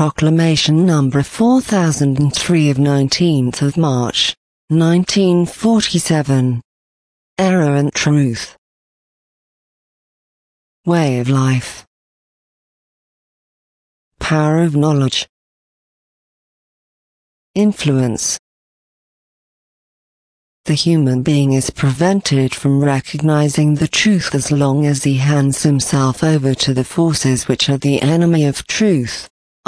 Proclamation number 4003 of 19th of March, 1947. Error and Truth. Way of life. Power of knowledge. Influence. The human being is prevented from recognizing the truth as long as he hands himself over to the forces which are the enemy of truth,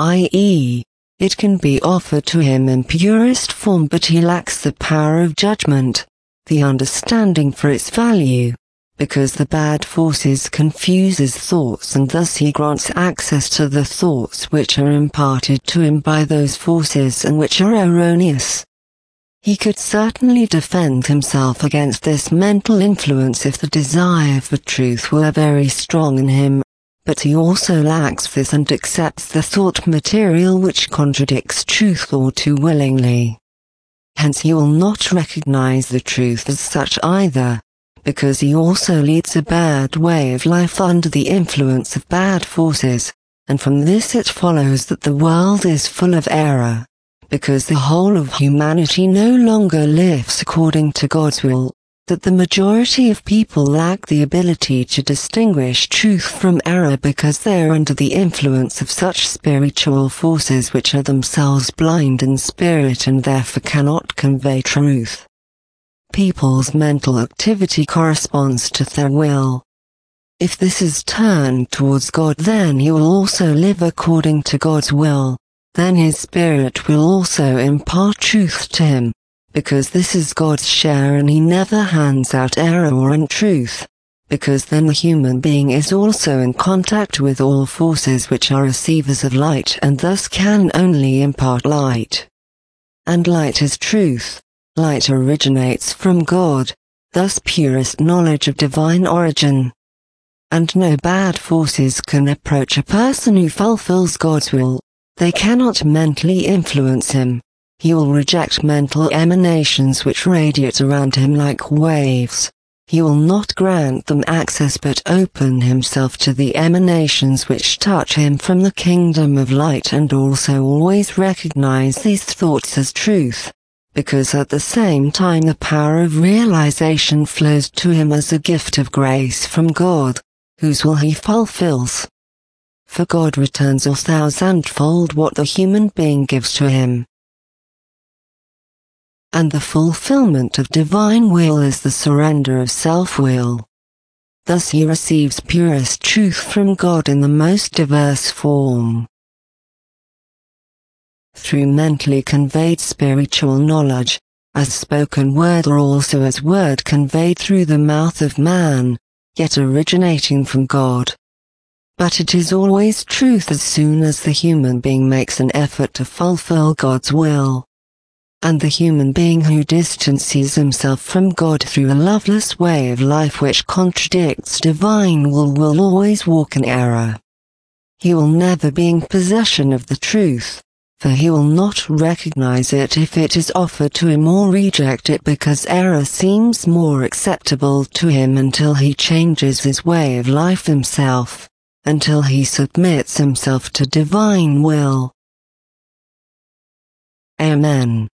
i.e., it can be offered to him in purest form, but he lacks the power of judgment, the understanding for its value, because the bad forces confuse his thoughts, and thus he grants access to the thoughts which are imparted to him by those forces and which are erroneous. He could certainly defend himself against this mental influence if the desire for truth were very strong in him, but he also lacks this and accepts the thought material which contradicts truth all too willingly. Hence he will not recognize the truth as such either, because he also leads a bad way of life under the influence of bad forces, and from this it follows that the world is full of error, because the whole of humanity no longer lives according to God's will, that the majority of people lack the ability to distinguish truth from error because they are under the influence of such spiritual forces which are themselves blind in spirit and therefore cannot convey truth. People's mental activity corresponds to their will. If this is turned towards God, then he will also live according to God's will. Then his spirit will also impart truth to him, because this is God's share and he never hands out error or untruth, because then the human being is also in contact with all forces which are receivers of light and thus can only impart light. And light is truth. Light originates from God, thus purest knowledge of divine origin. And no bad forces can approach a person who fulfills God's will. They cannot mentally influence him. He will reject mental emanations which radiate around him like waves. He will not grant them access but open himself to the emanations which touch him from the kingdom of light, and also always recognize these thoughts as truth, because at the same time the power of realization flows to him as a gift of grace from God, whose will he fulfills. For God returns 1,000-fold what the human being gives to him. And the fulfillment of divine will is the surrender of self-will. Thus he receives purest truth from God in the most diverse form. Through mentally conveyed spiritual knowledge, as spoken word or also as word conveyed through the mouth of man, yet originating from God. But it is always truth as soon as the human being makes an effort to fulfill God's will. And the human being who distances himself from God through a loveless way of life which contradicts divine will always walk in error. He will never be in possession of the truth, for he will not recognize it if it is offered to him or reject it because error seems more acceptable to him until he changes his way of life himself, until he submits himself to divine will. Amen.